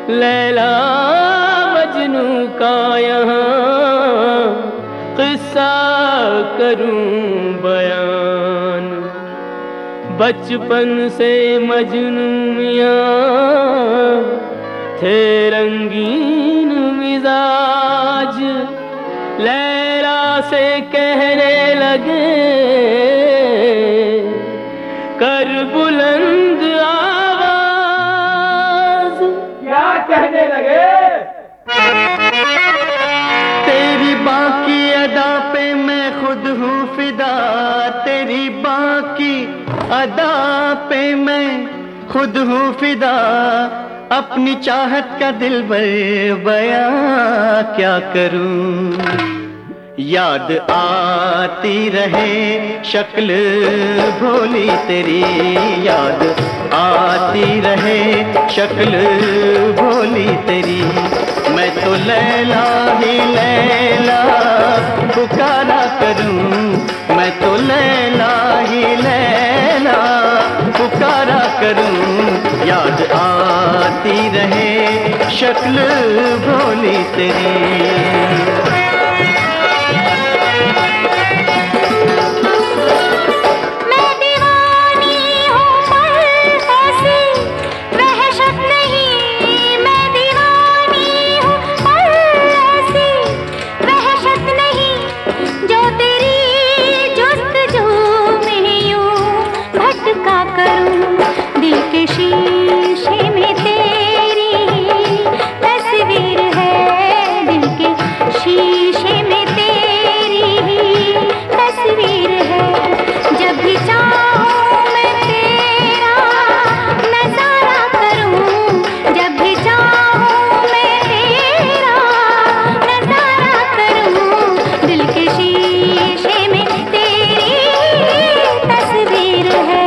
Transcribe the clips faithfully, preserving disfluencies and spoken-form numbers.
लैला मजनू का यहाँ किस्सा करूं बयान। बचपन से मजनू मियां थे रंगीन मिजाज, लैला से कहने लगे कर बुलंद आवाज। क्या कहने लगे? तेरी बाकी अदा पे मैं खुद हूँ फिदा, तेरी बाकी अदा पे मैं खुद हूँ फिदा, अपनी चाहत का दिल भर बयां क्या करूं। याद आती रहे शक्ल भोली तेरी, याद आती रहे शक्ल भोली तेरी, मैं तो लैला ही लैला पुकारा करूं, मैं तो लैला ही लैला पुकारा करूं। याद आती रहे शक्ल भोली तेरी। शीशे में तेरी तस्वीर है, दिल के शीशे में तेरी तस्वीर है। जब भी चाहूं मैं तेरा नजारा करूं, जब भी चाहूं मैं तेरा नजारा करूं, दिल के शीशे में तेरी तस्वीर है।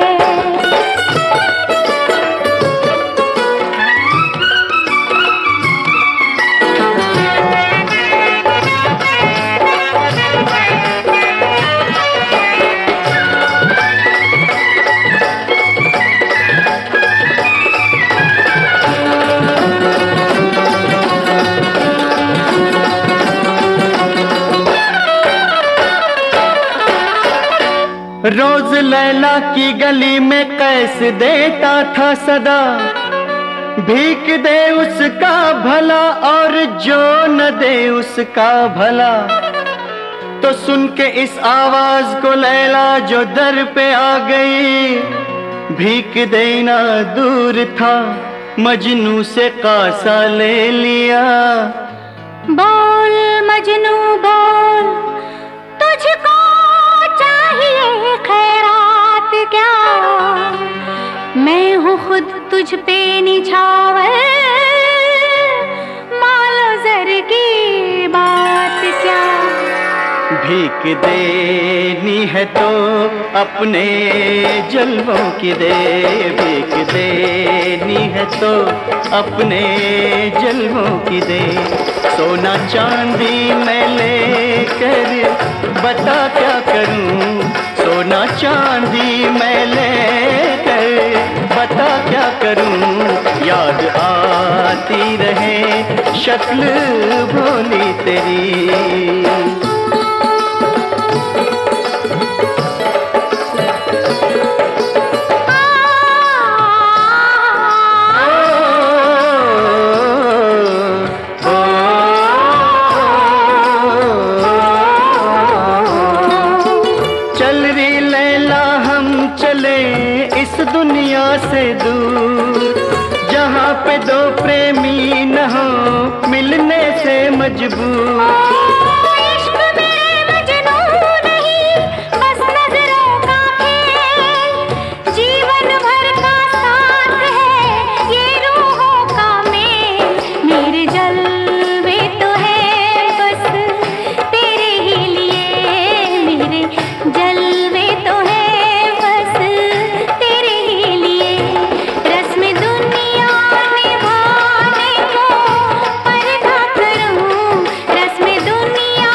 रोज लैला की गली में कैस देता था सदा, भीख दे उसका भला और जो न दे उसका भला। तो सुन के इस आवाज को लैला जो दर पे आ गई, भीख देना दूर था मजनू से कासा ले लिया। बोल मजनू बोल, तुझको चाहिए खैरात क्या? मैं हूँ खुद तुझ पे निछावर, मालो ज़र की बात क्या? भीख देनी है तो अपने जलवों की दे, भीख देनी है तो अपने जलवों की दे। सोना चांदी मैं लेकर बता क्या करूं, सोना चांदी मैं लेकर बता क्या करूं। याद आती रहे शक्ल भोली तेरी। इस दुनिया से दूर, जहाँ पे दो प्रेमी न हो मिलने से मजबूर। दुनिया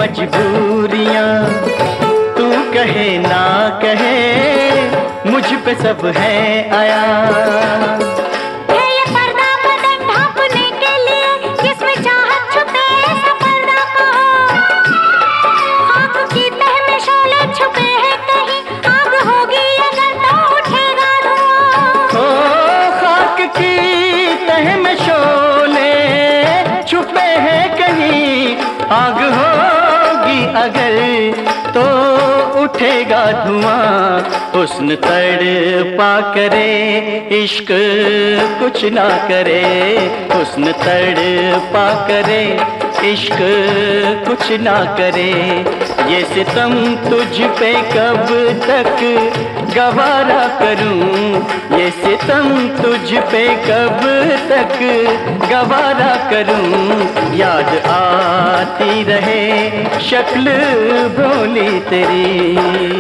मजबूरियां, तू कहे ना कहे मुझ पे सब है आया। है ये पर्दा बदन ढांपने के लिए, जिसमें चाहत छुपे ऐसा पर्दा कहो। आग की तह में शोले छुपे हैं कहीं, आग होगी अगर तो उठेगा धुआं। ओ खाक की तह में शोले छुपे हैं कहीं, आग होगी अगर तो उठेगा धुआं। हुस्न तड़पा करे इश्क कुछ ना करे, हुस्न तड़पा करे इश्क कुछ ना करे। ये सितम तुझ पे कब तक गवारा करूं, ये सितम तुझ पे कब तक गवारा करूं। याद आती रहे शक्ल भोली तेरी।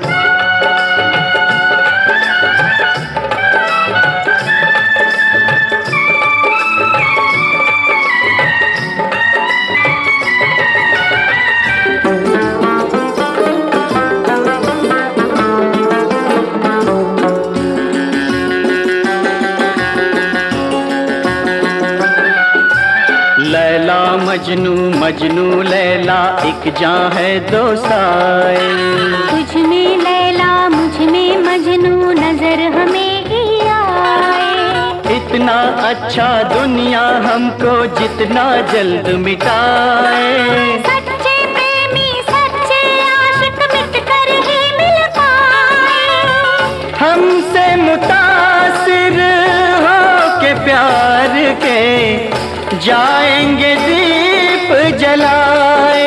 लैला मजनू मजनू लैला एक जां है दो साए। तुझ में लैला मुझ में मजनू नजर हमें ही आए। इतना अच्छा दुनिया हमको जितना जल्द मिटाए। सच्चे प्रेमी सच्चे आशिक मिटकर ही मिल पाए। हमसे मुतासिर हो के प्यार के जाएंगे दीप जलाए।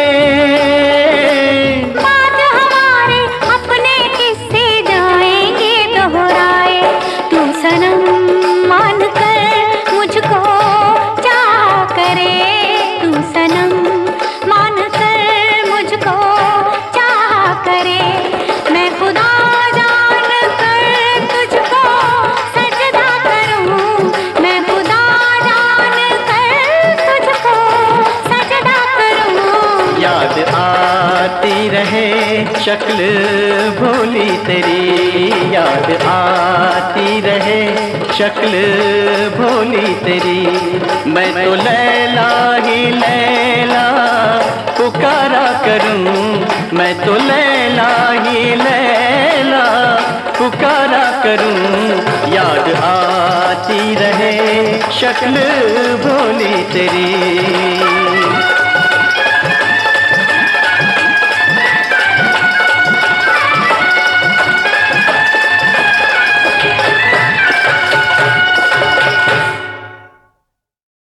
बात हमारे अपने किस्से जाएंगे दोहराए। तू सनम मान कर मुझको चाह करे, तू सनम मान कर मुझको चाह करे। मैं खुदा जान कर तुझको सजदा करूं, मैं खुदा जान कर तुझको सजदा करूं। याद आती रहे शक्ल भोली तेरी, याद आती रहे शक्ल भोली तेरी। मैं तो लैला ही लैला पुकारा करूं, मैं तो लैला ही लैला पुकारा करूं। याद आती रहे शक्ल भोली तेरी।